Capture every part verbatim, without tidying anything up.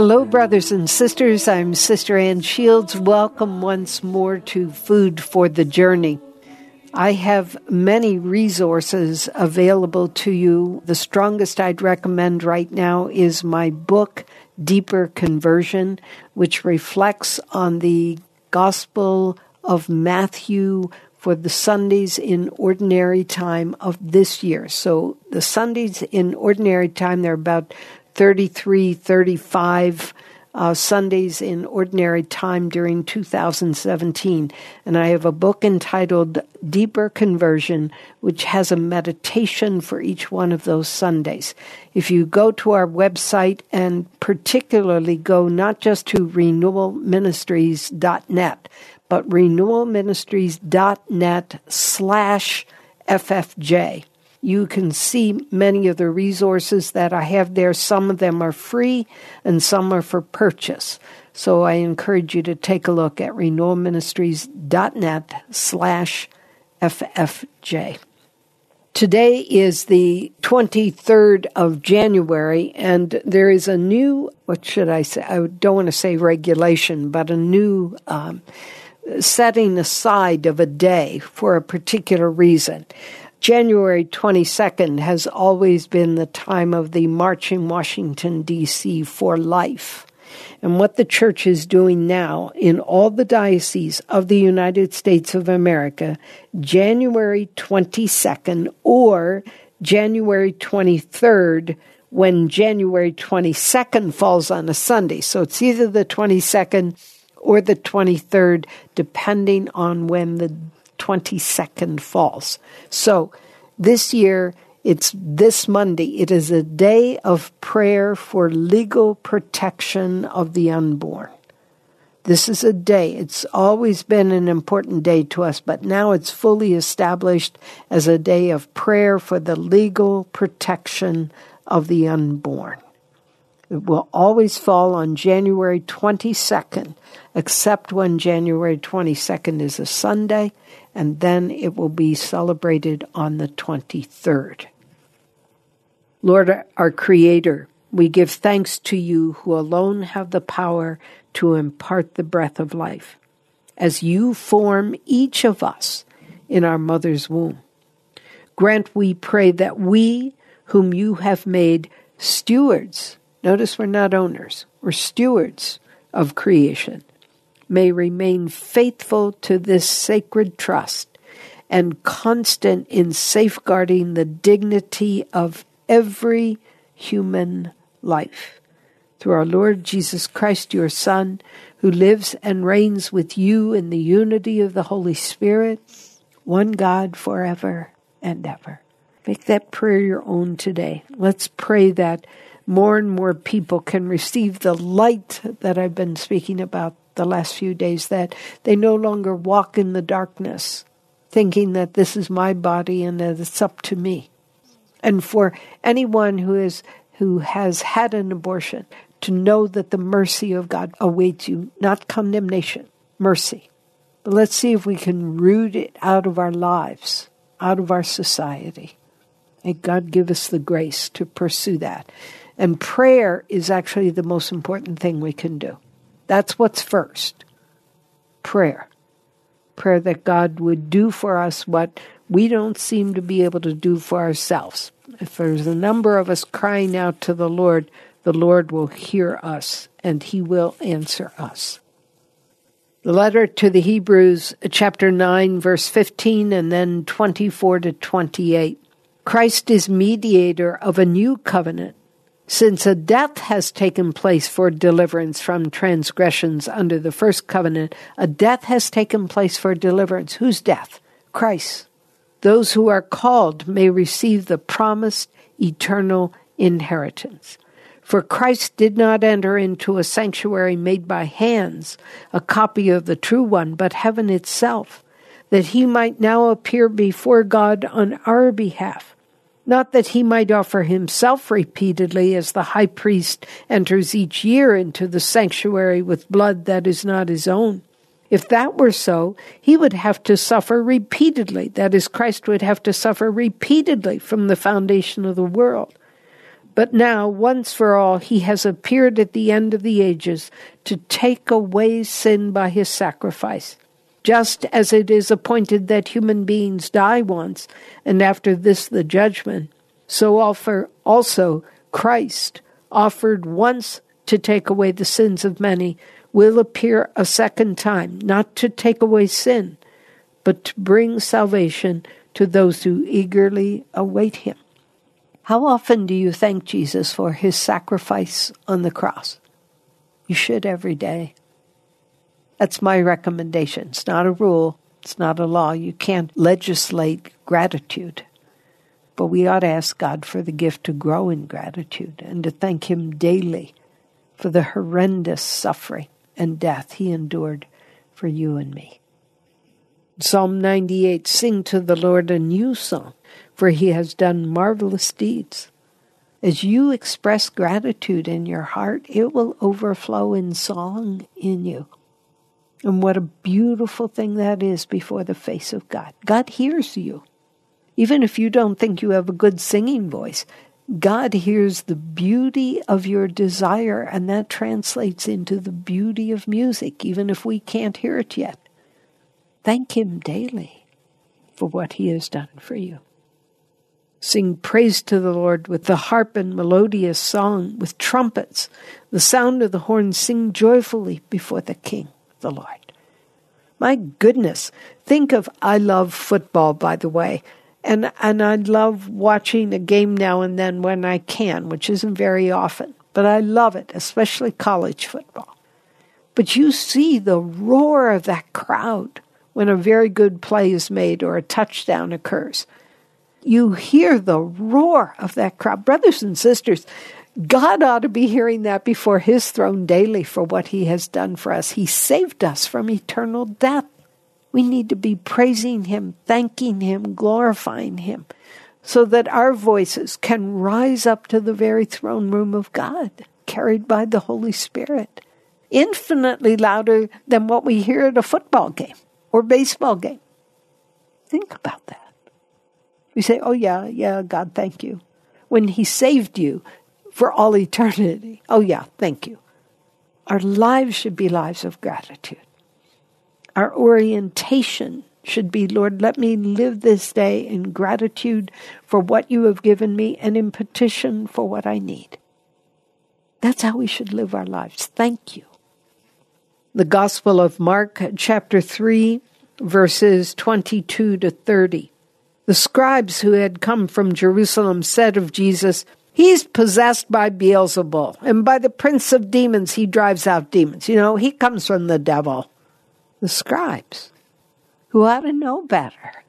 Hello, brothers and sisters. I'm Sister Ann Shields. Welcome once more to Food for the Journey. I have many resources available to you. The strongest I'd recommend right now is my book, Deeper Conversion, which reflects on the Gospel of Matthew for the Sundays in Ordinary Time of this year. So the Sundays in Ordinary Time, they're about thirty-three, thirty-five uh, Sundays in Ordinary Time during two thousand seventeen. And I have a book entitled Deeper Conversion, which has a meditation for each one of those Sundays. If you go to our website, and particularly go not just to renewal ministries dot net, but renewal ministries dot net slash F F J. You can see many of the resources that I have there. Some of them are free and some are for purchase. So I encourage you to take a look at renewal ministries dot net slash F F J. Today is the twenty-third of January, and there is a new, what should I say? I don't want to say regulation, but a new um, setting aside of a day for a particular reason. January twenty-second has always been the time of the March in Washington, D C for life. And what the church is doing now in all the dioceses of the United States of America, January twenty-second or January twenty-third, when January twenty-second falls on a Sunday. So it's either the twenty-second or the twenty-third, depending on when the twenty-second falls. So this year, it's this Monday. It is a day of prayer for legal protection of the unborn. This is a day. It's always been an important day to us, but now it's fully established as a day of prayer for the legal protection of the unborn. It will always fall on January twenty-second, except when January twenty-second is a Sunday, and then it will be celebrated on the twenty-third. Lord, our Creator, we give thanks to you who alone have the power to impart the breath of life, as you form each of us in our mother's womb. Grant, we pray, that we, whom you have made stewards, notice we're not owners, we're stewards of creation, may remain faithful to this sacred trust and constant in safeguarding the dignity of every human life. Through our Lord Jesus Christ, your Son, who lives and reigns with you in the unity of the Holy Spirit, one God forever and ever. Make that prayer your own today. Let's pray that more and more people can receive the light that I've been speaking about the last few days, that they no longer walk in the darkness, thinking that this is my body and that it's up to me. And for anyone who is who has had an abortion, to know that the mercy of God awaits you, not condemnation, mercy. But let's see if we can root it out of our lives, out of our society. May God give us the grace to pursue that. And prayer is actually the most important thing we can do. That's what's first. Prayer. Prayer that God would do for us what we don't seem to be able to do for ourselves. If there's a number of us crying out to the Lord, the Lord will hear us and he will answer us. The letter to the Hebrews, chapter nine, verse fifteen, and then twenty-four to twenty-eight. Christ is mediator of a new covenant, since a death has taken place for deliverance from transgressions under the first covenant. A death has taken place for deliverance. Whose death? Christ. Those who are called may receive the promised eternal inheritance. For Christ did not enter into a sanctuary made by hands, a copy of the true one, but heaven itself, that he might now appear before God on our behalf. Not that he might offer himself repeatedly as the high priest enters each year into the sanctuary with blood that is not his own. If that were so, he would have to suffer repeatedly. That is, Christ would have to suffer repeatedly from the foundation of the world. But now, once for all, he has appeared at the end of the ages to take away sin by his sacrifice. Just as it is appointed that human beings die once, and after this the judgment, so offer also Christ, offered once to take away the sins of many, will appear a second time, not to take away sin, but to bring salvation to those who eagerly await him. How often do you thank Jesus for his sacrifice on the cross? You should every day. That's my recommendation. It's not a rule. It's not a law. You can't legislate gratitude. But we ought to ask God for the gift to grow in gratitude and to thank him daily for the horrendous suffering and death he endured for you and me. Psalm ninety-eight, sing to the Lord a new song, for he has done marvelous deeds. As you express gratitude in your heart, it will overflow in song in you. And what a beautiful thing that is before the face of God. God hears you. Even if you don't think you have a good singing voice, God hears the beauty of your desire, and that translates into the beauty of music, even if we can't hear it yet. Thank him daily for what he has done for you. Sing praise to the Lord with the harp and melodious song, with trumpets, the sound of the horn. Sing joyfully before the King, the Lord. My goodness, think of, I love football, by the way, and and I love watching a game now and then when I can, which isn't very often, but I love it, especially college football. But you see the roar of that crowd when a very good play is made or a touchdown occurs. You hear the roar of that crowd. Brothers and sisters, God ought to be hearing that before his throne daily for what he has done for us. He saved us from eternal death. We need to be praising him, thanking him, glorifying him, so that our voices can rise up to the very throne room of God, carried by the Holy Spirit, infinitely louder than what we hear at a football game or baseball game. Think about that. We say, oh yeah, yeah, God, thank you. When he saved you for all eternity, oh yeah, thank you. Our lives should be lives of gratitude. Our orientation should be, Lord, let me live this day in gratitude for what you have given me and in petition for what I need. That's how we should live our lives. Thank you. The Gospel of Mark, chapter three, verses twenty-two to thirty. The scribes who had come from Jerusalem said of Jesus, he's possessed by Beelzebul, and by the prince of demons he drives out demons. You know, he comes from the devil. The scribes, who ought to know better.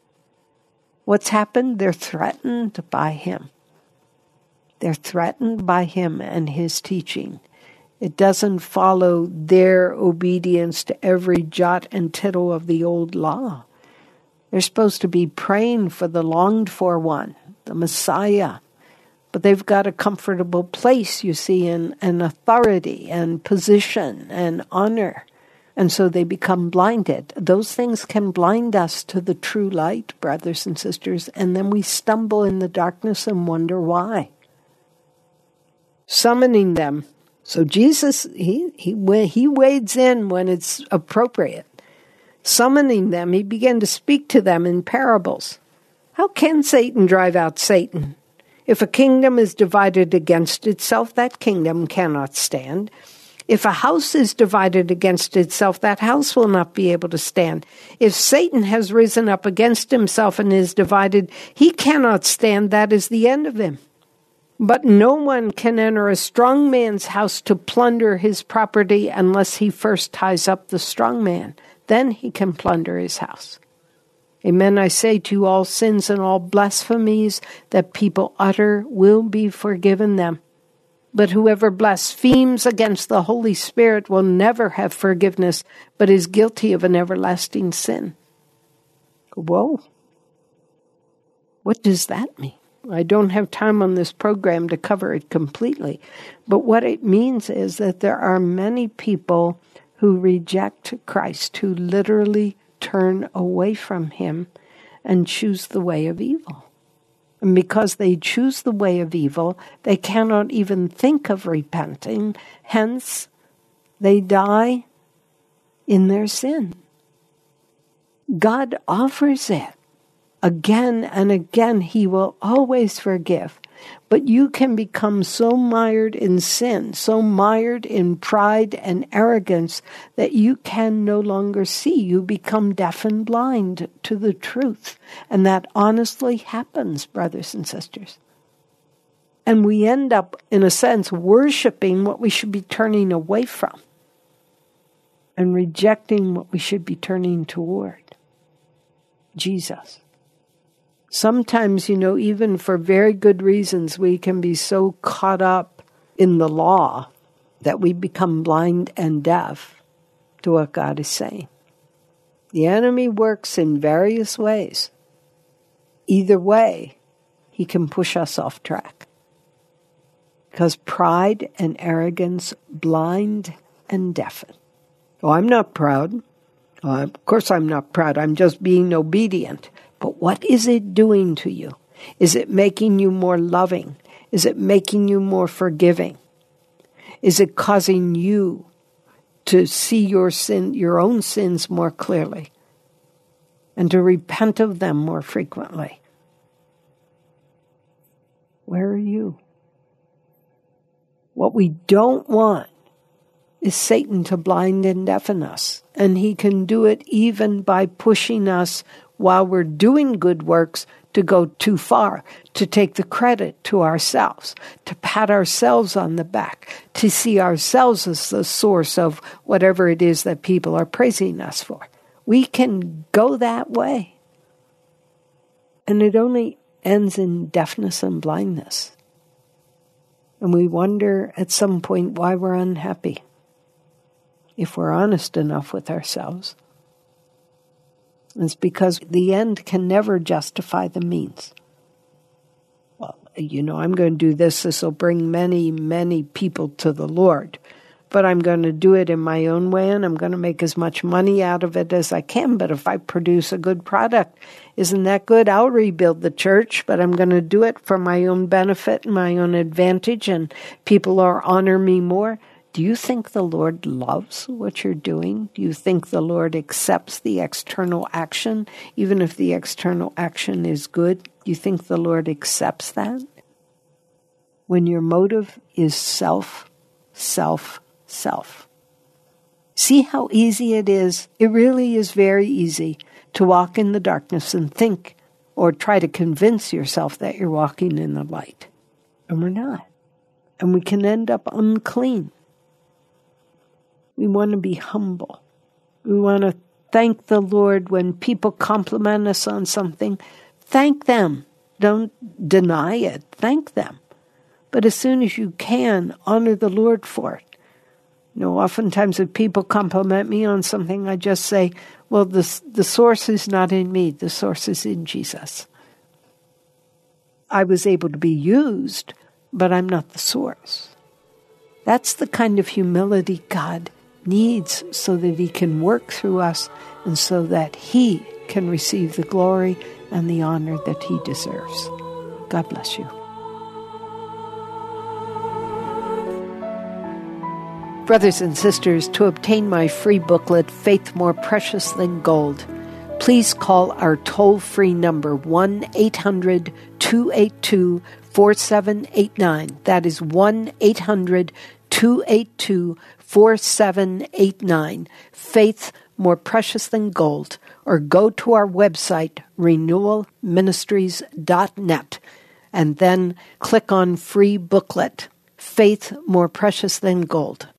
What's happened? They're threatened by him. They're threatened by him and his teaching. It doesn't follow their obedience to every jot and tittle of the old law. They're supposed to be praying for the longed-for one, the Messiah. But they've got a comfortable place, you see, in, in authority and position and honor. And so they become blinded. Those things can blind us to the true light, brothers and sisters, and then we stumble in the darkness and wonder why. Summoning them. So Jesus, he, he, he wades in when it's appropriate. Summoning them, he began to speak to them in parables. How can Satan drive out Satan? If a kingdom is divided against itself, that kingdom cannot stand. If a house is divided against itself, that house will not be able to stand. If Satan has risen up against himself and is divided, he cannot stand. That is the end of him. But no one can enter a strong man's house to plunder his property unless he first ties up the strong man. Then he can plunder his house. Amen, I say to you, all sins and all blasphemies that people utter will be forgiven them. But whoever blasphemes against the Holy Spirit will never have forgiveness, but is guilty of an everlasting sin. Whoa. What does that mean? I don't have time on this program to cover it completely. But what it means is that there are many people who reject Christ, who literally turn away from him and choose the way of evil. And because they choose the way of evil, they cannot even think of repenting. Hence, they die in their sin. God offers it. Again and again, He will always forgive. But you can become so mired in sin, so mired in pride and arrogance, that you can no longer see. You become deaf and blind to the truth. And that honestly happens, brothers and sisters. And we end up, in a sense, worshiping what we should be turning away from and rejecting what we should be turning toward. Jesus. Sometimes, you know, even for very good reasons, we can be so caught up in the law that we become blind and deaf to what God is saying. The enemy works in various ways. Either way, he can push us off track. Because pride and arrogance blind and deafen. Oh, I'm not proud. Oh, of course I'm not proud. I'm just being obedient. But what is it doing to you? Is it making you more loving? Is it making you more forgiving? Is it causing you to see your sin, your own sins more clearly and to repent of them more frequently? Where are you? What we don't want is Satan to blind and deafen us. And he can do it even by pushing us while we're doing good works to go too far, to take the credit to ourselves, to pat ourselves on the back, to see ourselves as the source of whatever it is that people are praising us for. We can go that way. And it only ends in deafness and blindness. And we wonder at some point why we're unhappy, if we're honest enough with ourselves. It's because the end can never justify the means. Well, you know, I'm going to do this. This will bring many, many people to the Lord. But I'm going to do it in my own way, and I'm going to make as much money out of it as I can. But if I produce a good product, isn't that good? I'll rebuild the church, but I'm going to do it for my own benefit and my own advantage, and people will honor me more. Do you think the Lord loves what you're doing? Do you think the Lord accepts the external action, even if the external action is good? Do you think the Lord accepts that? When your motive is self, self, self. See how easy it is? It really is very easy to walk in the darkness and think or try to convince yourself that you're walking in the light. And we're not. And we can end up unclean. We want to be humble. We want to thank the Lord when people compliment us on something. Thank them. Don't deny it. Thank them. But as soon as you can, honor the Lord for it. You know, oftentimes if people compliment me on something, I just say, well, the, the source is not in me. The source is in Jesus. I was able to be used, but I'm not the source. That's the kind of humility God needs so that He can work through us and so that He can receive the glory and the honor that He deserves. God bless you. Brothers and sisters, to obtain my free booklet, Faith More Precious Than Gold, please call our toll-free number one eight hundred two eight two four seven eight nine. That is one eight hundred two eight two four seven eight nine. Faith More Precious Than Gold. Or go to our website, renewal ministries dot net, and then click on free booklet, Faith More Precious Than Gold.